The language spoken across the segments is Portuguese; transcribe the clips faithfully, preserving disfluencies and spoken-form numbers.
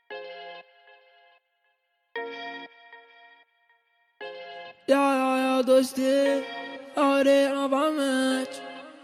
Ya, ya, ya, dois T, orei novamente.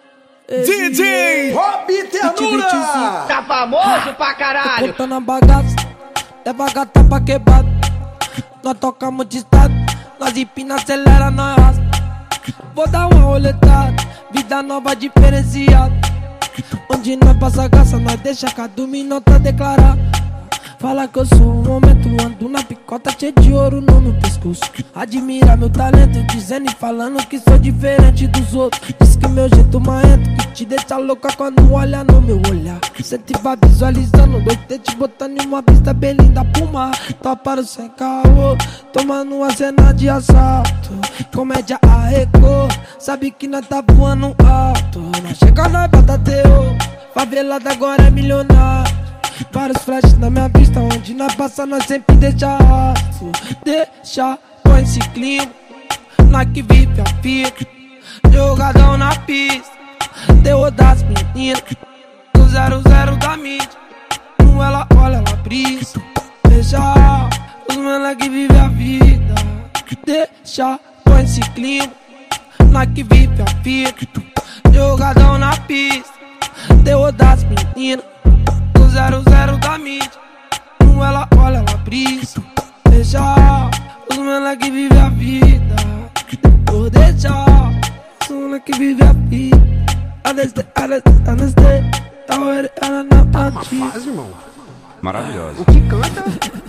D J Rob Ternura! Tá famoso pra caralho! Tô contando a bagaça, leva a gata pra quebrada. Nós tocamos de estado, nós empina, acelera, nós arrasta. Vou dar uma roletada, vida nova diferenciada. Onde nós passa graça, nós deixa cada um nota declarar. Fala que eu sou um momento, ando na picota cheio de ouro no meu pescoço. Admira meu talento, dizendo e falando que sou diferente dos outros. Diz que meu jeito marrento, que te deixa louca quando olha no meu olhar. Sempre vai visualizando, dois T te botando em uma pista bem linda pro mar. Toparam sem caô, tomando uma cena de assalto. Comédia arrecou, sabe que nós tá voando alto. Nós chega, nós bota teu, favelada agora é milionário. Vários flashes na minha vista, onde nós passa nós sempre deixa rastro. Deixa, põe esse clima, nós que vive a fita. Jogadão na pista, terror das meninas. No zero zero da mídia, no ela olha, ela brisa. Deixa, os mano que vive a vida. Deixa, põe esse clima, nós que vive a fita. Jogadão na pista, terror das meninas. Zero zero da mídia, no ela olha, ela brisa. Deixa, os mano que vive a vida. Vou deixar, os mano que vive a vida. Aneste, aneste, aneste. Tá ready, ela não Tá uma fase, irmão. Maravilhosa. O que canta?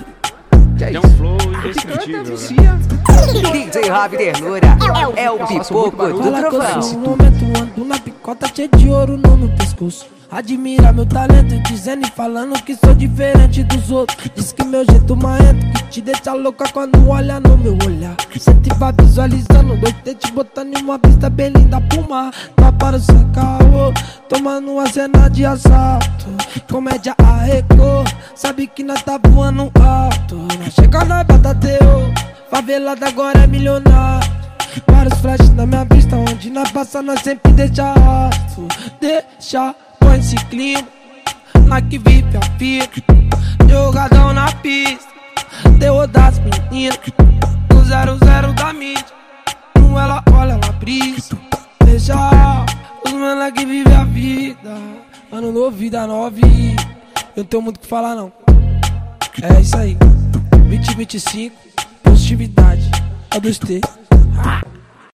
Que é Tem isso? um flow O que canta indescritível, né? vicia. D J Rob Ternura é o pipoco do Fala que eu trovão. sou um momento, ando na picota cheio de ouro no meu pescoço. Admira meu talento, dizendo e falando que sou diferente dos outros. Diz que meu jeito marrento, que te deixa louca quando olha no meu olhar. Sempre vai visualizando, dois T te botando em uma pista bem linda pro mar. Toparam sem caô, tomando uma cena de assalto. Comédia arrecou, sabe que nós tá voando alto. Nós chega, nós bota teu, favelada agora é milionário. Vários flashes na minha vista, onde nós passa nós sempre deixa rastro. Deixa, põe esse clima, nós que vive a fita. Jogadão na pista, terror das meninas. No zero zero da mídia, no ela olha, ela brisa. Deixa, os mano que vive a vida. Ano novo, vida nova e eu não tenho muito o que falar não. É isso aí, vinte e vinte e cinco, positividade, é dois T.